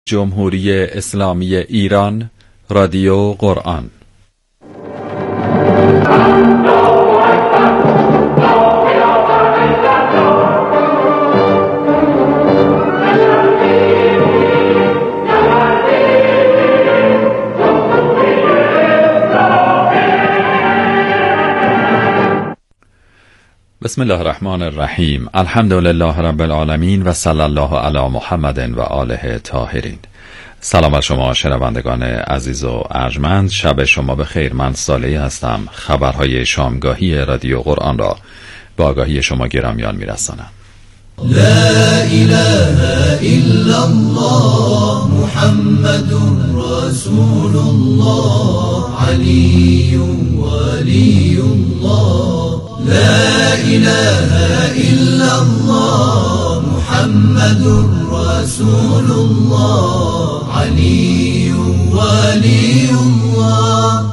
جمهوری اسلامی ایران، رادیو قرآن. بسم الله الرحمن الرحیم. الحمدلله رب العالمین و صلی الله علی محمد و آله طاهرین. سلام بر شما شنوندگان عزیز و ارجمند، شب شما بخیر. من صالحی هستم. خبرهای شامگاهی رادیو قرآن را با آگاهی شما گرامیان میرسانم. لا اله الا الله محمد رسول الله علی ولی الله. لا اله الا الله محمد رسول الله علی ولی الله.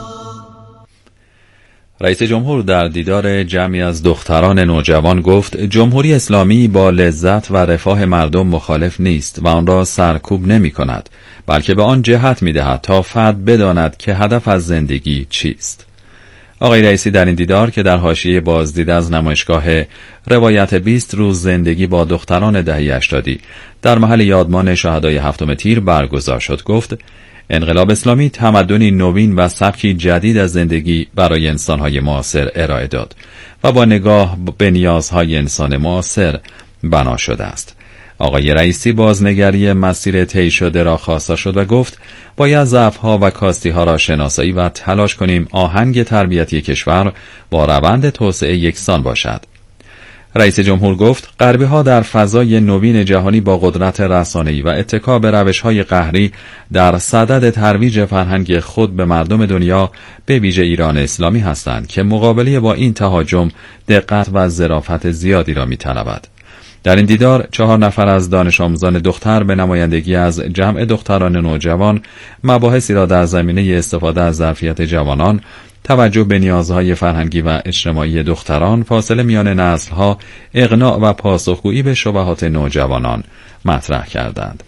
رئیس جمهور در دیدار جمعی از دختران نوجوان گفت جمهوری اسلامی با لذت و رفاه مردم مخالف نیست و آن را سرکوب نمی کند، بلکه به آن جهت می دهد تا فرد بداند که هدف از زندگی چیست. آقای رئیسی در این دیدار که در حاشیه بازدید از نمایشگاه روایت 20 روز زندگی با دختران دهه 80 در محل یادمان شهدای 7 تیر برگزار شد گفت انقلاب اسلامی تمدنی نوین و سبکی جدید از زندگی برای انسان‌های معاصر ارائه داد و با نگاه به نیازهای انسان معاصر بنا شده است. آقای رئیسی بازنگری مسیر طی شده را خواسته شد و گفت باید ضعف‌ها و کاستی‌ها را شناسایی و تلاش کنیم آهنگ تربیتی کشور با روند توسعه یکسان باشد. رئیس جمهور گفت غربی‌ها در فضای نوین جهانی با قدرت رسانه‌ای و اتکا به روش‌های قهری در صدد ترویج فرهنگ خود به مردم دنیا به ویژه ایران اسلامی هستند که مقابله با این تهاجم دقت و ظرافت زیادی را می‌طلبد. در این دیدار 4 نفر از دانش آموزان دختر به نمایندگی از جمع دختران نوجوان مباحثی را در زمینه استفاده از ظرفیت جوانان، توجه به نیازهای فرهنگی و اجتماعی دختران، فاصله میان نسل‌ها، اقناع و پاسخگویی به شبهات نوجوانان مطرح کردند.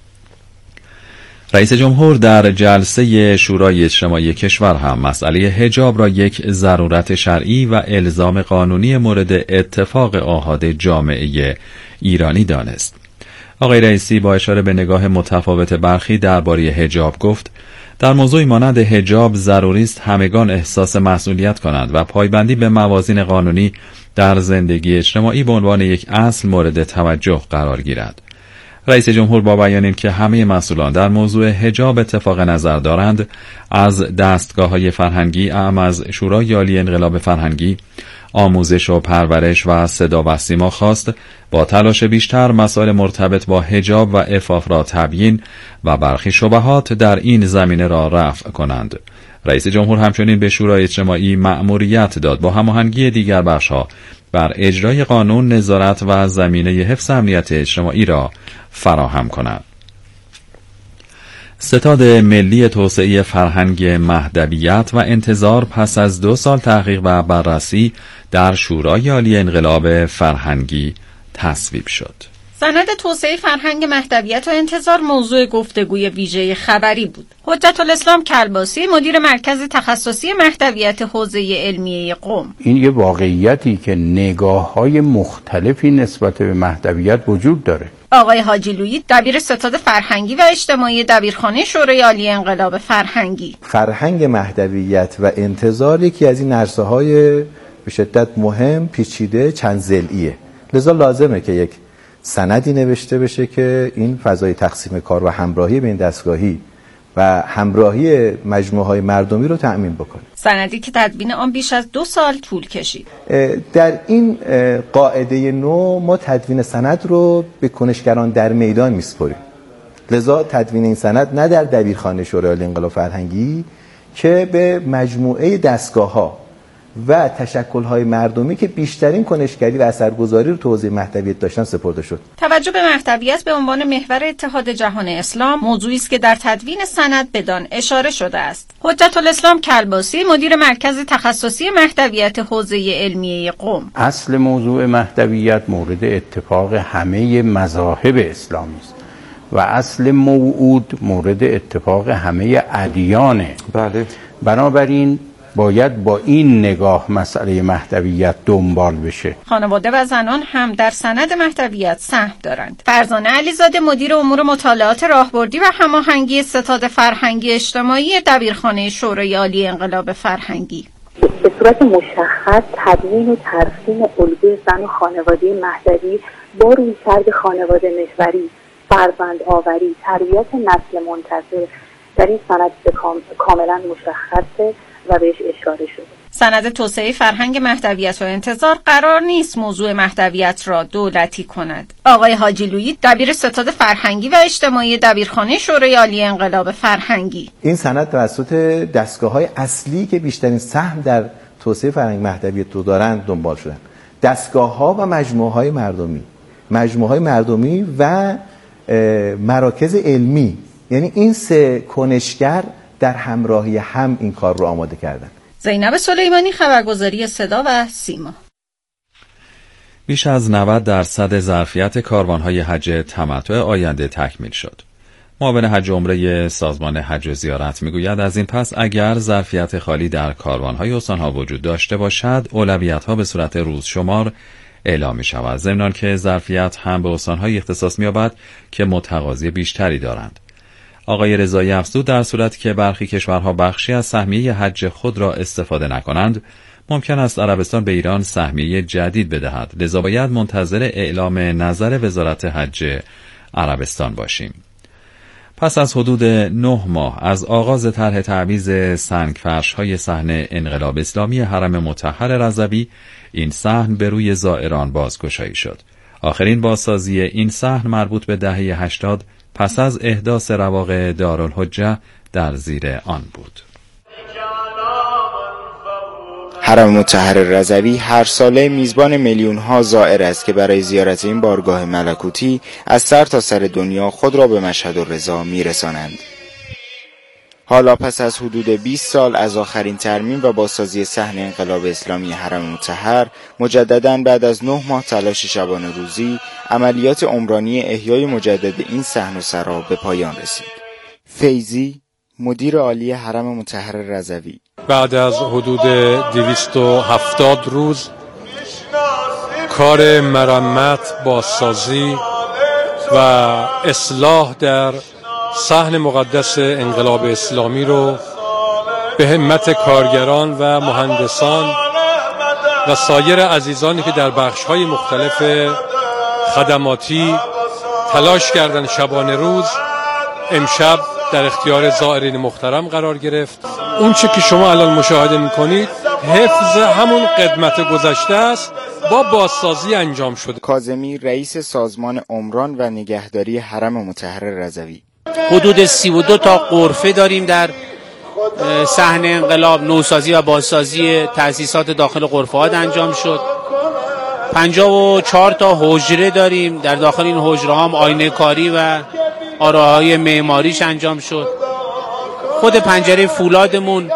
رئیس جمهور در جلسه شورای اجتماعی کشور هم مسئله حجاب را یک ضرورت شرعی و الزام قانونی مورد اتفاق آحاد جامعه ایرانی دانست. آقای رئیسی با اشاره به نگاه متفاوت برخی درباره حجاب گفت در موضوعی مانند حجاب ضروری است همگان احساس مسئولیت کنند و پایبندی به موازین قانونی در زندگی اجتماعی به عنوان یک اصل مورد توجه قرار گیرد. رئیس جمهور با بیان این که همه مسئولان در موضوع حجاب اتفاق نظر دارند، از دستگاه‌های فرهنگی اعم از شورای عالی انقلاب فرهنگی، آموزش و پرورش و صدا و سیما خواست با تلاش بیشتر مسائل مرتبط با حجاب و عفاف را تبیین و برخی شبهات در این زمینه را رفع کنند. رئیس جمهور همچنین به شورای اجتماعی مأموریت داد با هماهنگی دیگر بخش‌ها بر اجرای قانون نظارت و زمینه حفظ امنیت اجتماعی را فراهم کند. ستاد ملی توسعه فرهنگ مهدویت و انتظار پس از 2 سال تحقیق و بررسی در شورای عالی انقلاب فرهنگی تصویب شد. سند توسعه فرهنگ مهدویت و انتظار موضوع گفتگوی ویژه خبری بود. حجت الاسلام کلباسی مدیر مرکز تخصصی مهدویت حوزه علمیه قم: این یه واقعیتی که نگاه‌های مختلفی نسبت به مهدویت وجود داره. آقای حاجی لویی دبیر ستاد فرهنگی و اجتماعی دبیرخانه شورای عالی انقلاب فرهنگی: فرهنگ مهدویت و انتظار یکی از این عرصه‌های به شدت مهم، پیچیده، چند ضلعیه. لذا لازمه که یک سندی نوشته بشه که این فضای تقسیم کار و همراهی بین دستگاهی و همراهی مجموعه‌های مردمی رو تأمین بکنه. سندی که تدوین آن بیش از 2 سال طول کشید. در این قاعده نو ما تدوین سند رو به کنشگران در میدان میسپاریم. لذا تدوین این سند نه در دبیرخانه شورای عالی انقلاب فرهنگی که به مجموعه دستگاه‌ها و تشکل‌های مردمی که بیشترین کنشگری و اثرگذاری رو تو حوزه مهدویت داشتن سپرده شد. توجه به مهدویت به عنوان محور اتحاد جهان اسلام موضوعی است که در تدوین سند بدان اشاره شده است. حجت الاسلام کلباسی مدیر مرکز تخصصی مهدویت حوزه علمیه قم: اصل موضوع مهدویت مورد اتفاق همه مذاهب اسلامی است و اصل موعود مورد اتفاق همه ادیانه. بله. بنابراین باید با این نگاه مسئله مهدویت دنبال بشه. خانواده و زنان هم در سند مهدویت سهم دارند. فرزانه علیزاده مدیر امور مطالعات راهبردی و هماهنگی ستاد فرهنگی اجتماعی دبیرخانه شورای عالی انقلاب فرهنگی: به صورت مشخص تدوین و ترسیم الگوی زن و خانواده مهدوی با رویکرد خانواده محوری، فرزند آوری، تربیت نسل منتظر در این سند کاملا مشخصه و بهش اشاره شده. سند توسعه فرهنگ مهدویت و انتظار قرار نیست موضوع مهدویت را دولتی کند. آقای حاجی لویی دبیر ستاد فرهنگی و اجتماعی دبیرخانه شورای عالی انقلاب فرهنگی: این سند توسط دستگاه‌های اصلی که بیشترین سهم در توسعه فرهنگ مهدویت رو دارند دنبال شدن. دستگاه‌ها و مجموعه‌های مردمی و مراکز علمی، یعنی این سه کنشگر در همراهی هم این کار رو آماده کردن. زینب سلیمانی، خبرگزاری صدا و سیما. بیش از 90% ظرفیت کاروان‌های حج تمتع آینده تکمیل شد. معاون حج عمره سازمان حج و زیارت میگوید از این پس اگر ظرفیت خالی در کاروان‌های استان‌ها وجود داشته باشد، اولویت‌ها به صورت روزشمار اعلام می‌شود. ضمن که ظرفیت هم به استان‌های اختصاص می‌یابد که متقاضی بیشتری دارند. آقای رضایی افزود در صورتی که برخی کشورها بخشی از سهمیه حج خود را استفاده نکنند، ممکن است عربستان به ایران سهمیه جدید بدهد. لذا باید منتظر اعلام نظر وزارت حج عربستان باشیم. پس از حدود 9 ماه از آغاز طرح تعویض سنگفرش‌های صحن انقلاب اسلامی حرم مطهر رضوی، این صحن به روی زائران بازگشایی شد. آخرین بازسازی این صحن مربوط به دهه 80 پس از احداث رواق دارالحجه در زیر آن بود. حرم مطهر رضوی هر ساله میزبان میلیون‌ها زائر است که برای زیارت این بارگاه ملکوتی از سر تا سر دنیا خود را به مشهد الرضا میرسانند. حالا پس از حدود 20 سال از آخرین ترمیم و بازسازی صحن انقلاب اسلامی حرم مطهر، مجدداً بعد از 9 ماه تلاش شبانه روزی، عملیات عمرانی احیای مجدد این صحن و سرا به پایان رسید. فیضی، مدیر عالی حرم مطهر رضوی: بعد از حدود 270 روز کار مرمت، بازسازی و اصلاح در صحن مقدس انقلاب اسلامی رو به همت کارگران و مهندسان و سایر عزیزانی که در بخش‌های مختلف خدماتی تلاش کردن شبانه روز، امشب در اختیار زائرین محترم قرار گرفت. اون چه که شما الان مشاهده می‌کنید حفظ همون قدمت گذشته است، با بازسازی انجام شده. کاظمی، رئیس سازمان عمران و نگهداری حرم مطهر رضوی: حدود 32 تا غرفه داریم در صحن انقلاب. نوسازی و بازسازی تأسیسات داخل غرفه‌ها انجام شد. 54 تا حجره داریم. در داخل این حجره هم آینه کاری و آراهای معماریش انجام شد. خود پنجره فولادمون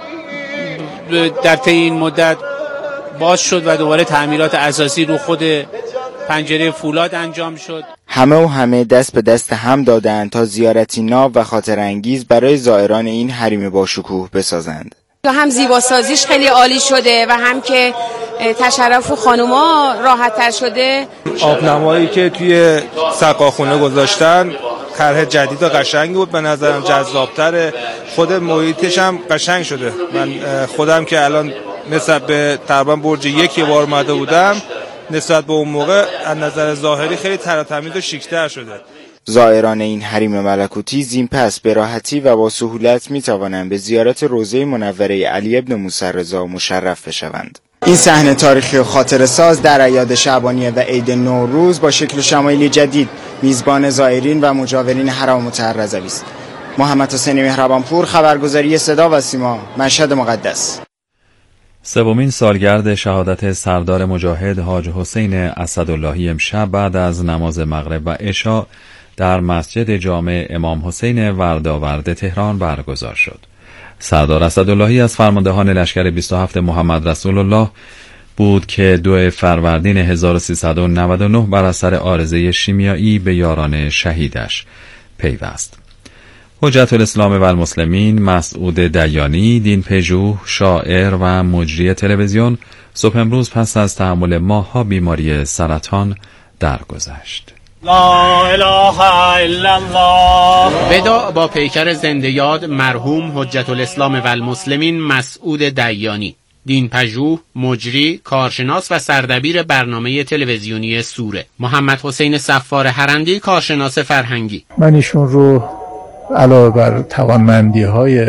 در طی این مدت باز شد و دوباره تعمیرات اساسی رو خود پنجره فولاد انجام شد. همه دست به دست هم دادند تا زیارتی ناب و خاطر انگیز برای زائران این حریم با شکوه بسازند. هم زیباسازیش خیلی عالی شده و هم که تشرف خانوما راحت تر شده. آبنمایی که توی سقاخونه گذاشتن طرح جدید و قشنگی بود، به نظرم جذابتره. خود محیطش هم قشنگ شده. من خودم که الان نسبت به تقریبا برج 1 بار اومده بودم، نسبت به اون موقع از نظر ظاهری خیلی تر و تمیز و شیک‌تر شده. زائران این حریم ملکوتی زین پس به راحتی و با سهولت می توانند به زیارت روضه منوره علی ابن موسی رضا مشرف بشوند. این صحنه تاریخی و خاطره ساز در اعیاد شعبانیه و عید نوروز با شکل و شمایل جدید میزبان زائرین و مجاورین حرم مطهر رضوی است. محمد حسین مهربانپور، خبرگزاری صدا و سیما، مشهد مقدس. سومین سالگرد شهادت سردار مجاهد حاج حسین اسداللهی امشب بعد از نماز مغرب و عشاء در مسجد جامع امام حسین وردآورد تهران برگزار شد. سردار اسداللهی از فرماندهان لشکر 27 محمد رسول الله بود که 2 فروردین 1399 بر اثر عارضه شیمیایی به یاران شهیدش پیوست. حجت الاسلام و المسلمین مسعود دیانی، دینپژوه، شاعر و مجری تلویزیون، صبح امروز پس از تحمل ماه‌ها بیماری سرطان درگذشت. لا اله الا الله. وداع با پیکر زنده یاد مرحوم حجت الاسلام و المسلمین مسعود دیانی، دینپژوه، مجری، کارشناس و سردبیر برنامه تلویزیونی سوره. محمد حسین صفار هرندی، کارشناس فرهنگی. من ایشون رو علاوه بر توانمندی‌های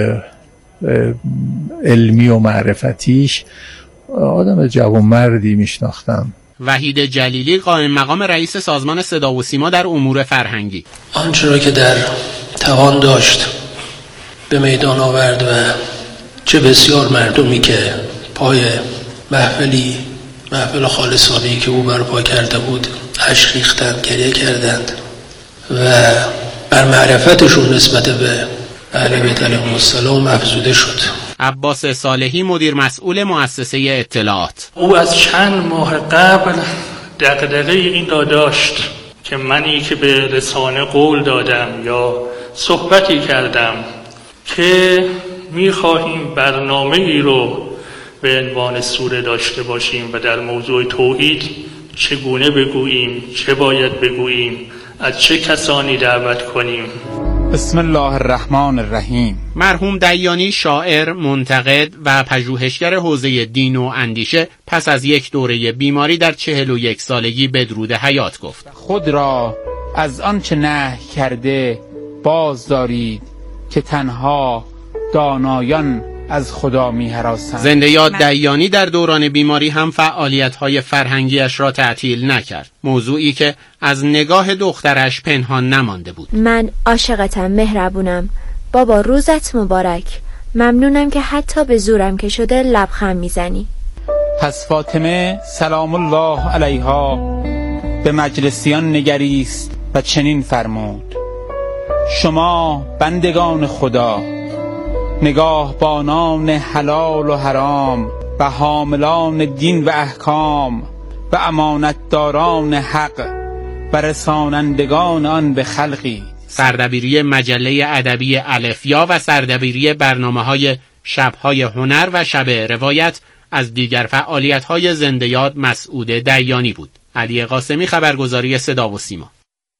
علمی و معرفتیش آدم جوانمردی میشناختم. وحید جلیلی، قائم مقام رئیس سازمان صدا و سیما در امور فرهنگی. آنچه را که در توان داشت به میدان آورد و چه بسیار مردمی که پای محفل خالصانه‌ای که او برپا کرده بود اشک ریختند، گریه کردند و بر معرفتشون نسبت به اهل بیت علیهم السلام افزوده شد. عباس صالحی، مدیر مسئول مؤسسه اطلاعات. او از چند ماه قبل دغدغه این را داشت که منی که به رسانه قول دادم یا صحبتی کردم که می‌خواهیم برنامه‌ای رو به عنوان سوره داشته باشیم و در موضوع توحید چگونه بگوییم، چه باید بگوییم، از چه کسانی دعوت کنیم. بسم الله الرحمن الرحیم. مرحوم دیانی، شاعر، منتقد و پژوهشگر حوزه دین و اندیشه، پس از یک دوره بیماری در 41 سالگی بدرود حیات گفت: خود را از آنچه نهی کرده باز دارید که تنها دانایان از خدا می هراسند. زنده یاد دیانی در دوران بیماری هم فعالیت‌های فرهنگیش را تعطیل نکرد، موضوعی که از نگاه دخترش پنهان نمانده بود. من عاشقتم، مهربونم، بابا روزت مبارک، ممنونم که حتی به زورم که شده لبخند میزنی. پس فاطمه سلام الله علیها به مجلسیان نگریست و چنین فرمود: شما بندگان خدا، نگاهبانان حلال و حرام و حاملان دین و احکام و امانتداران حق و رسانندگان آن به خلقی. سردبیری مجله ادبی الفیا و سردبیری برنامه‌های شب‌های هنر و شب روایت از دیگر فعالیت‌های زنده یاد مسعود دیانی بود. علی قاسمی، خبرگزاری صدا و سیما.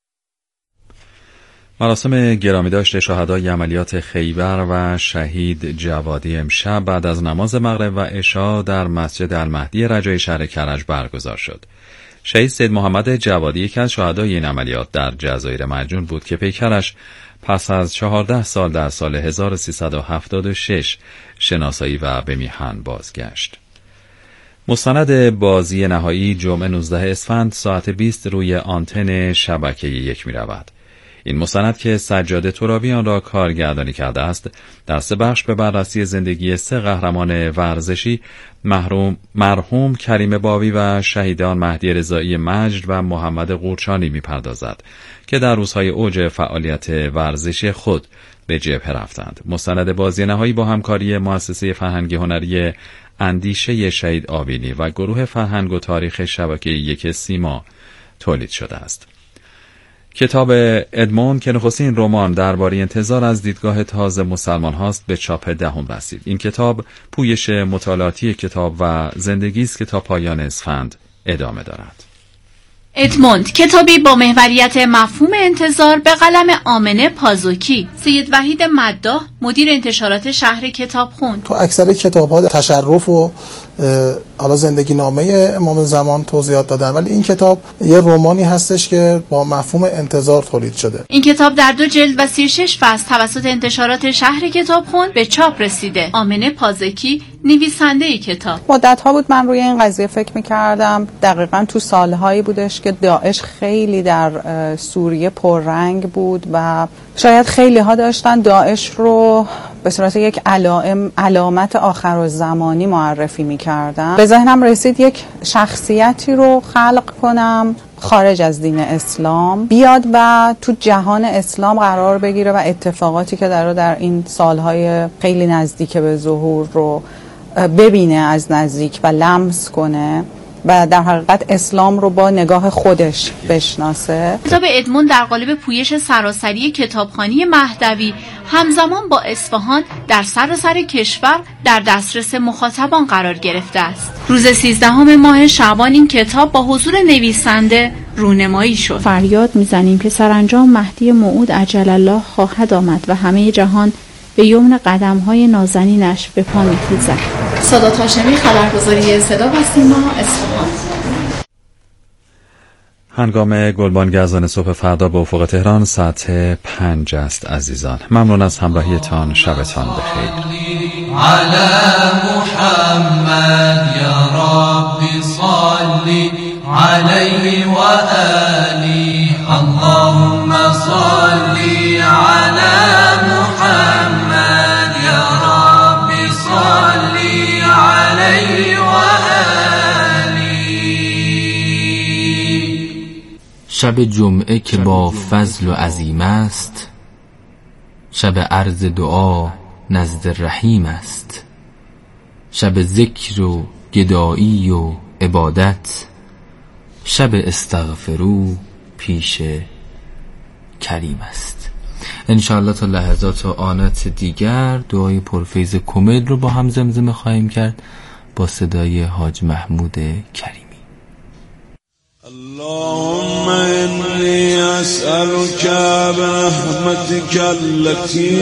مراسم گرامیداشت شهدای عملیات خیبر و شهید جوادی امشب بعد از نماز مغرب و عشا در مسجد المهدی رجای شهر کرج برگزار شد. شهید سید محمد جوادی یکی از شهدای این عملیات در جزایر مرجون بود که پیکرش پس از 14 سال در سال 1376 شناسایی و به میهن بازگشت. مستند بازی نهایی جمعه 19 اسفند ساعت 20 روی آنتن شبکه 1 می رود. این مستند که سجاد ترابی آن را کارگردانی کرده است، در 3 بخش به بررسی زندگی 3 قهرمان ورزشی مرحوم کریم باوی و شهیدان مهدی رضایی مجد و محمد قورچانی می‌پردازد که در روزهای اوج فعالیت ورزشی خود به جبهه رفتند. مستند بازی نهایی با همکاری مؤسسه فرهنگی هنری اندیشه شهید آوینی و گروه فرهنگ و تاریخ شبکه 1 سیما تولید شده است. کتاب ادموند که نخستین رمان درباره انتظار از دیدگاه تازه مسلمان هاست به چاپ 10 رسید. این کتاب پویش مطالعاتی کتاب و زندگی است که تا پایان اسفند ادامه دارد. ادموند، کتابی با محوریت مفهوم انتظار به قلم آمنه پازوکی. سید وحید مداح، مدیر انتشارات شهر کتابخون. تو اکثر کتاب‌ها تشرف و حالا زندگی نامه امام زمان توضیحات دادن، ولی این کتاب یه رمانی هستش که با مفهوم انتظار تولید شده. این کتاب در 2 جلد و 36 فصل توسط انتشارات شهر کتابخون به چاپ رسیده. آمنه پازوکی، نویسنده کتاب. مدت‌ها بود من روی این قضیه فکر می‌کردم. دقیقاً تو سال‌هایی بودش که داعش خیلی در سوریه پررنگ بود و شاید خیلی ها داشتن داعش رو به صورت یک علامت آخرالزمانی معرفی می‌کردن. به ذهنم رسید یک شخصیتی رو خلق کنم خارج از دین اسلام، بیاد و تو جهان اسلام قرار بگیره و اتفاقاتی که در این سالهای خیلی نزدیک به ظهور رو ببینه از نزدیک و لمس کنه و در حقیقت اسلام رو با نگاه خودش بشناسه. کتاب ادموند در قالب پویش سراسری کتابخوانی مهدوی همزمان با اصفهان در سراسر کشور در دسترس مخاطبان قرار گرفته است. روز 13 ماه شعبان این کتاب با حضور نویسنده رونمایی شد. فریاد میزنیم که سرانجام مهدی موعود عجل الله خواهد آمد و همه جهان به یمن قدم‌های نازنینش به پا می‌خیزد. سادات هاشمی، خبرگزاری صدا و سیما، اصفهان. هنگام گلبانگ اذان صبح فردا به افق تهران ساعت 5 است عزیزان. ممنون از همراهیتان، شبتان بخیر. علی محمد یا رب صلی علیه و آله اللهم صلی علی محمد یا رب صلی علیه و آله. شب جمعه که با فضل و عظیم است، شب عرض دعا نزد رحیم است، شب ذکر و گدایی و عبادت، شب استغفرو پیش کریم است. انشاءالله تا لحظات و آنات دیگر دعای پرفیض کمیل رو با هم زمزمه خواهیم کرد با صدای حاج محمود کریمی. اللهم إني أسألك برحمتك التي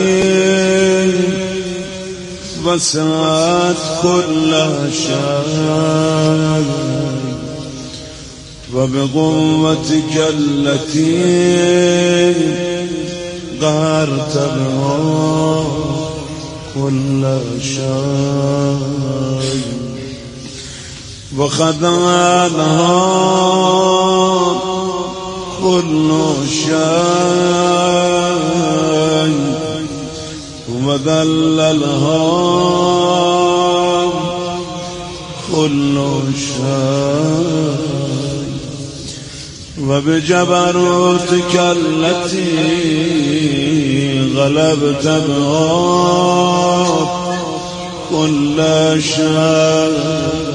وسعت كل شيء وبقوتك التي قهرت بها كل شيء وخدعها كل شيء وذللها كل شيء وبجبروتك التي غلبت بها كل شيء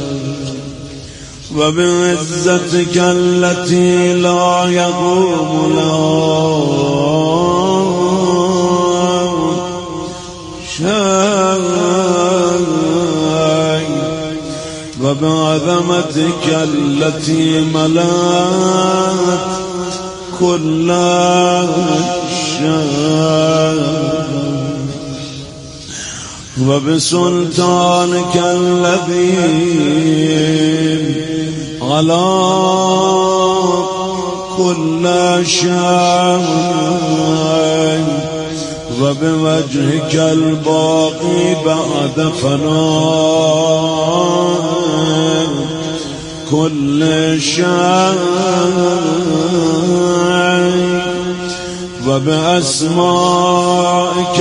وبعزتك التي لا يقوم لها شيء وبعظمتك التي ملأت كل شيء وبسلطانك الذي على كل شيء وبوجهك الباقي بعد فناء كل شيء وبأسمائك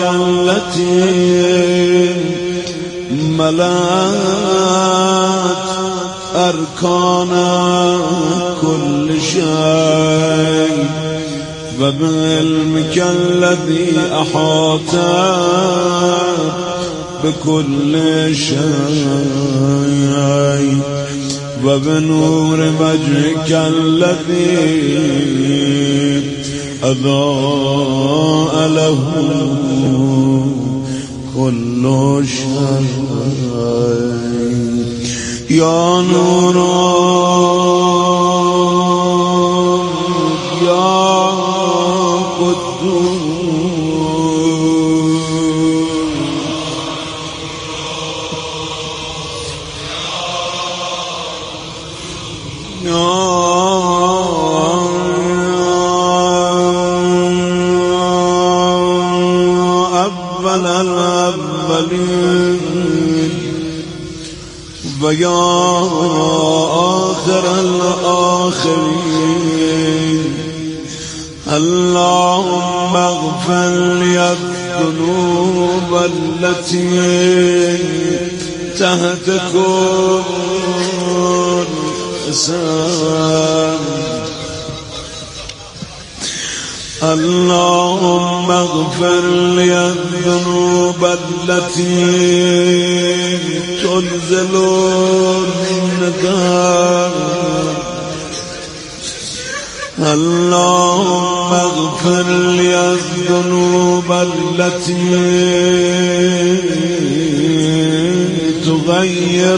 التي ملأت أركان كل شيء وبعلمك الذي أحاط بكل شيء وبنور وجهك الذي أضاء له كل شيء يا نور يا قدوس ويا آخر الآخرين اللهم اغفر لي الذنوب التي تحت كل إنسان اللهم اغفر لي الذنوب التي تنزل الندم اللهم اغفر لي الذنوب التي تغير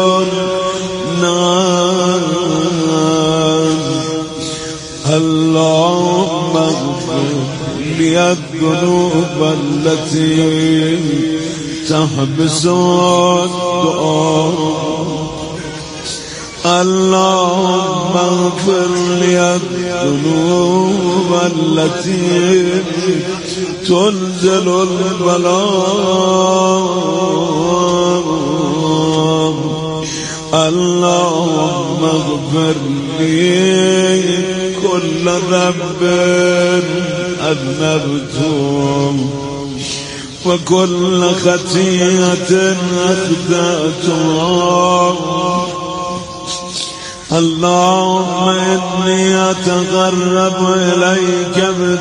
الناس اللهم اغفر لي الذنوب التي تحبس الدعاء اللهم اغفر لي الذنوب التي تنزل البلاء اللهم اغفر لي كل ذنب أذنبته وكل خطيئة أخطأتها اللهم إني أتقرب إليك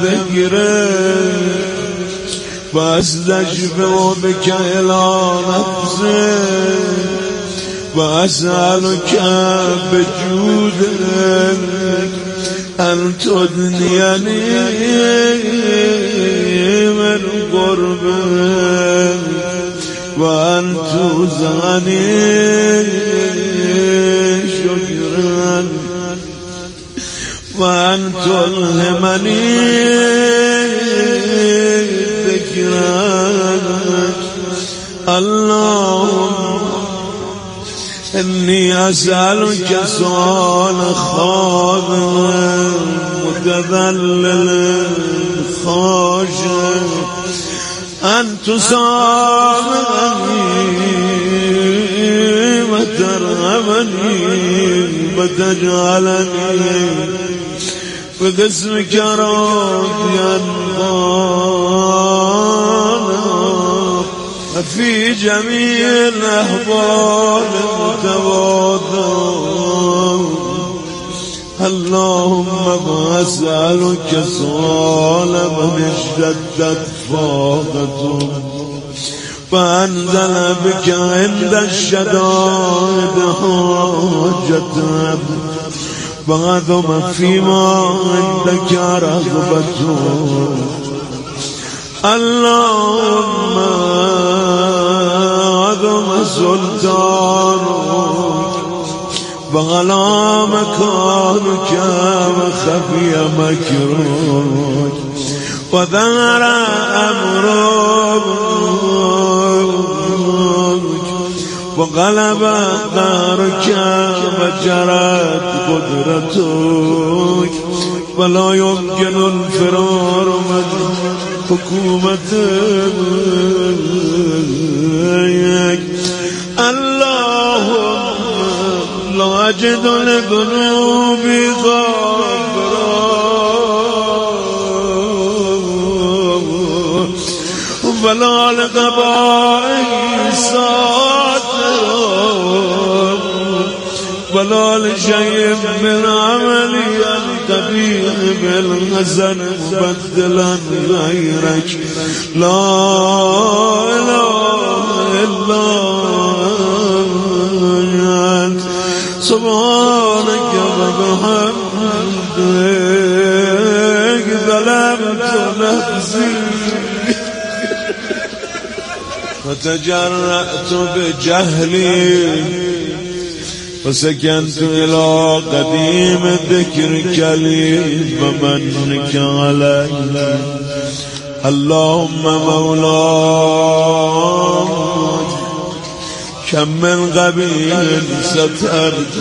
بذكرك وأستشفع بك إلى نفسك وأسألك بجودك أن تدنيني من قربك وأن ترزقني شكرا وأن تلهمني ذكرا اللهم إني أسألك سؤال خاضع متذلل خاشع أن تصابني وترحمني وتجعلني بقسمك راضيا في جميع الأحوال متواضع اللهم أسألك سؤال من اشتدت فاقته فأنزل بك عند الشدائد حاجته فعظم فيما عندك رغبته اللهم عظم سلطانك وغلا مكانك وخفي مكرك وظهر أمرك وغلب قهرك وجرت قدرتك ولا يمكن الفرار من حكومتك اللهم لا أجد لذنوبي غفرا ولا لقبائي ساترا ولا لشيء من عملي القبيح بالحسن مبدلا غيرك لا إله إلا أنت سبحانك وبحمدك ظلمت نفسي وتجرأت بجهلي وسكنت إلى قديم ذكرك لي ومنك علي اللهم مولاي كم من قبيل سترت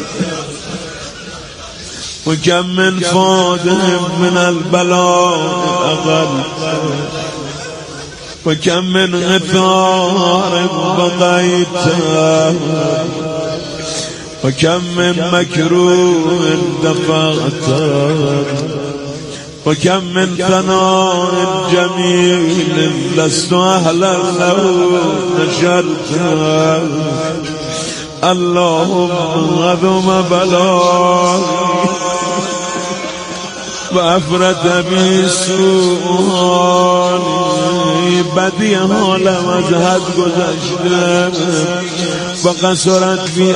وكم من فادهم من البلاء أغلت وكم من غفار بقيته وكم من مكروه دفعته وكم من ثناء جميل لست أهلا له نشرته اللهم عظم بلاي وأفرد بي سوء بدی حالم از حد گذشته فقصرت بي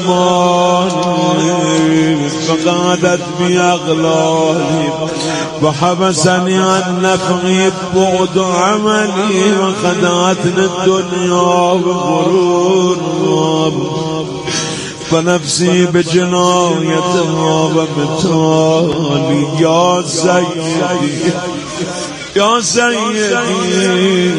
أعمالي فقعدت بي أغلالي وحبسني عن نفعي بعد عملي وخدعتني الدنيا بغرور فنفسي بجنايتها ومثالي يا سيدي يا سيدي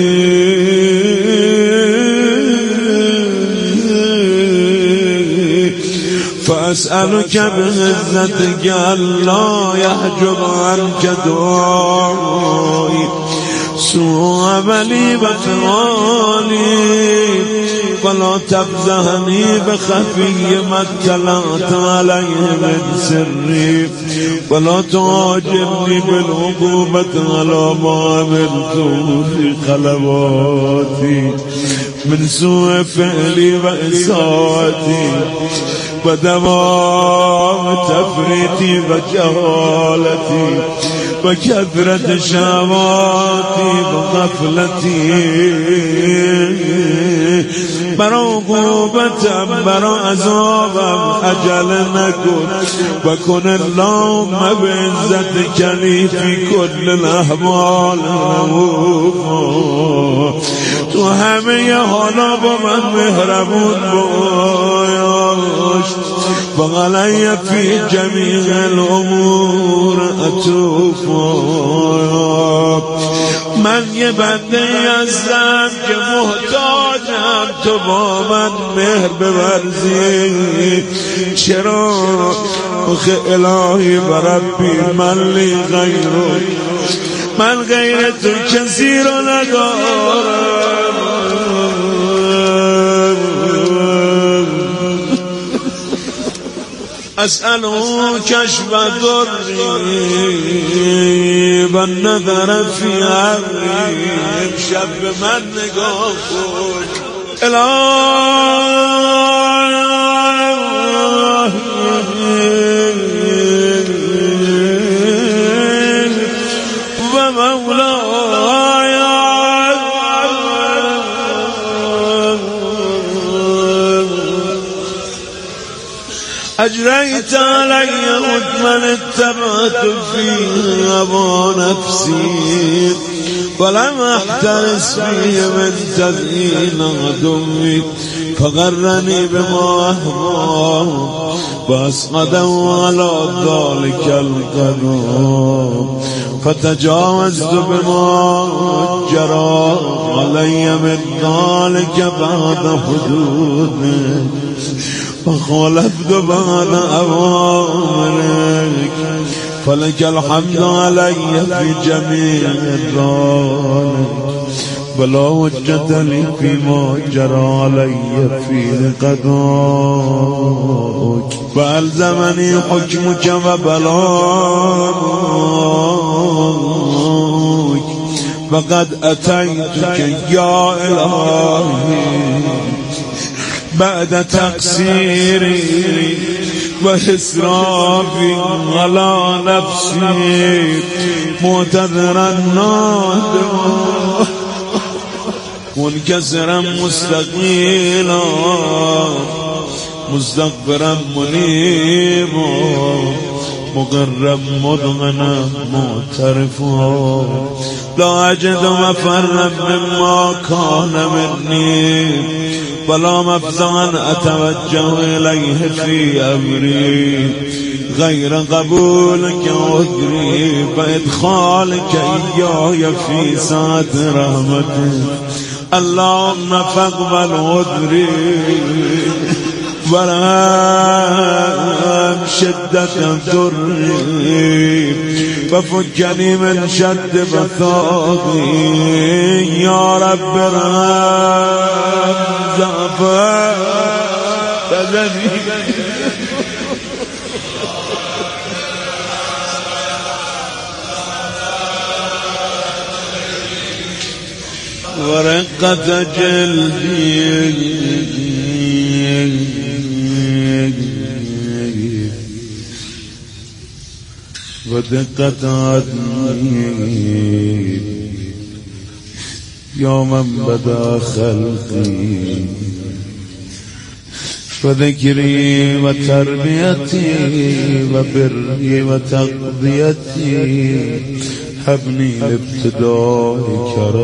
فأسألك بعزتك ألا يحجب عنك دعائي سوء عملي وفعالي فلا تفزهني بخفي ما اطلعت عليه من سري ولا تعاجبني بالعقوبة على ما عملت في خلواتي من سوء فعلي وإساءتي ودوام تفريطي وجهالتي وكثرة شهواتي وغفلتي برا عقوبتم برا عذابم اجل نکن وكن اللهم بعزتك لي في كل الاحوال تو همه حالا با من مهربون باش وعلي في جميع الامور اتوب من یه بنده هستم که محتاجم تو با من مهر بورزی چرا آخه الهی و ربی من لی غیرک من غیر تو کسی رو ندارم أسأله كشف ضري والنظر في عمري شب من نگاه کن و مولاي أجريت علي حكما اتبعت فيه هوى نفسي ولم أحترس فيه من تزيين عدوي فغرني بما أهواه وأسقده على ذلك القدر فتجاوزت بما جرى علي من ذلك بعد حدوده فخالفت بعد أوامرك فلك الحمد علي في جميع ذلك ولا حجة لي فيما جرى علي في قضاءك فألزمني حكمك وبلاغك فقد أتيتك يا إلهي بعد تقصيري وإسرافي على نفسي معتذرا نادما منكسرا مستقيلا مستغفرا منيبا مقرب مضغنا معترفا لا أجد مفرا مما كان مني ولا مفزعا أتوجه إليه في أمري غير قبولك عذري فإدخالك إياي في سعة رحمتك اللهم فاقبل عذري ورحم شدة ضري ففكني من شد بثاقي يا رب ارحم ضعفا بدني ورقة جلدي ودقة عدني يا من بدا خلقي فذكري وتربيتي وبري وتقضيتي هبني الابتداء كرم